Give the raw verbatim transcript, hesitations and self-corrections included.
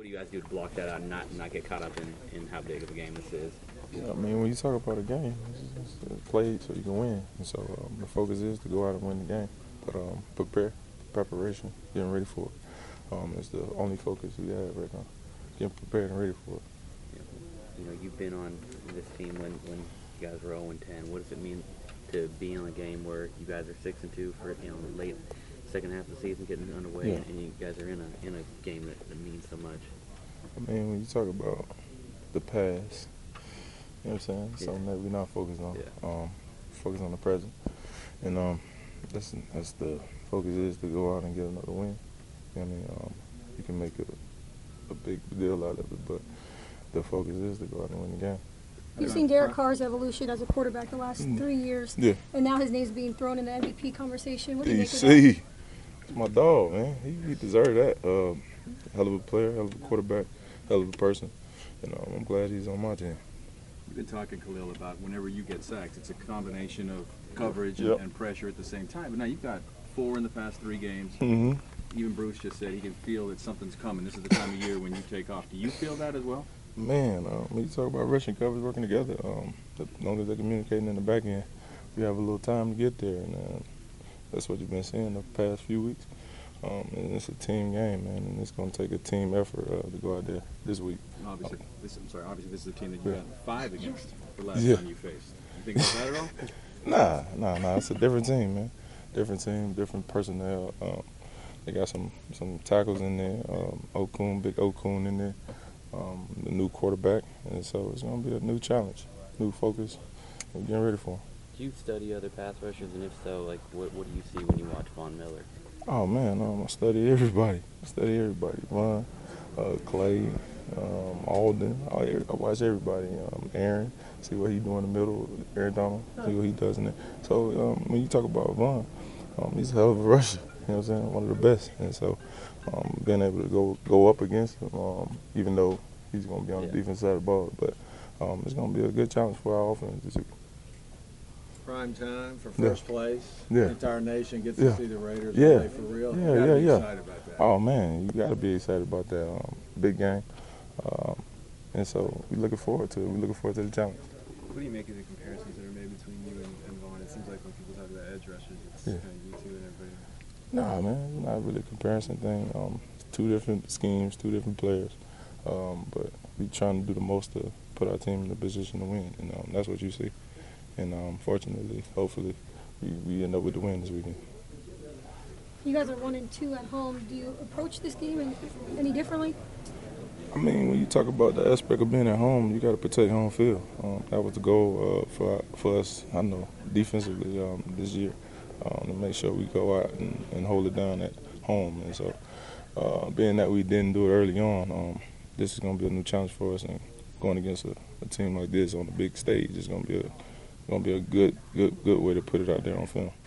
What do you guys do to block that out and not not get caught up in, in how big of a game this is? Yeah, I mean, when you talk about a game, it's, it's played so you can win. And so um, the focus is to go out and win the game. But um, prepare, preparation, getting ready for it um, is the only focus we have right now. Getting prepared and ready for it. You know, you've been on this team when, when you guys were oh and ten. What does it mean to be in a game where you guys are six and two for, you know, the late second half of the season getting underway, Yeah. and, and you guys are in a in a game that, that means so much? I mean, when you talk about the past, you know what I'm saying? Yeah. Something that we're not focused on. Yeah. Um, focus on the present. And um, that's, that's the focus is to go out and get another win. You know what I mean? Um, you can make a, a big deal out of it, but the focus is to go out and win the game. You've seen Derek Carr's evolution as a quarterback the last Mm. three years, Yeah. and now his name's being thrown in the M V P conversation. What do you make of that? D C, it's my dog, man. He, he deserved that. Um, hell of a player, hell of a quarterback, hell of a person. You know, I'm glad he's on my team. You've been talking, Khalil, about whenever you get sacked, it's a combination of coverage and, Yep. and pressure at the same time. But now you've got four in the past three games. Mm-hmm. Even Bruce just said he can feel that something's coming. This is the time of year when you take off. Do you feel that as well? Man, uh, when you talk about rushing coverage working together, um, as long as they're communicating in the back end, we have a little time to get there, and uh, that's what you've been seeing the past few weeks. Um, and it's a team game, man, and it's going to take a team effort uh, to go out there this week. Obviously, this, I'm sorry. Obviously, this is a team that you Yeah. got five against the last Yeah. time you faced. You think about that at all? Nah, nah, nah. It's a different team, man. Different team, different personnel. Um, they got some some tackles in there. Um, Okun, big Okun in there. Um, the new quarterback, and so it's going to be a new challenge, new focus. We're getting ready for 'em. Do you study other pass rushers, and if so, like what what do you see when you watch Von Miller? Oh man, um, I study everybody. I study everybody. Von, uh, Clay, um, Alden. I, I watch everybody. Um, Aaron, see what he do in the middle. Aaron Donald, see what he does in there. So um, when you talk about Von, um, he's a hell of a rusher. You know what I'm saying? One of the best. And so um, being able to go go up against him, um, even though he's going to be on Yeah. the defense side of the ball, but um, it's going to be a good challenge for our offense this week. Prime time for Yeah. first place. Yeah. The entire nation gets Yeah. to see the Raiders Yeah. play for real. Yeah, You gotta yeah, be yeah. excited about that. Oh man, you got to be excited about that um, big game, um, and so we're looking forward to it. We're looking forward to the challenge. What do you make of the comparisons that are made between you and, and Vaughn? It seems like when people talk about edge rushers, it's Yeah. kind of you two and everybody. Nah, man, it's not really a comparison thing. Um, two different schemes, two different players, um, but we trying to do the most to put our team in a position to win, and um, that's what you see. And um, fortunately, hopefully, we, we end up with the win this weekend. You guys are one and two at home. Do you approach this game any, any differently? I mean, when you talk about the aspect of being at home, you got to protect home field. Um, that was the goal uh, for for us, I know, defensively um, this year, um, to make sure we go out and, and hold it down at home. And so, uh, being that we didn't do it early on, um, this is going to be a new challenge for us. And going against a, a team like this on the big stage is going to be a going to be a good, good, good way to put it out there on film.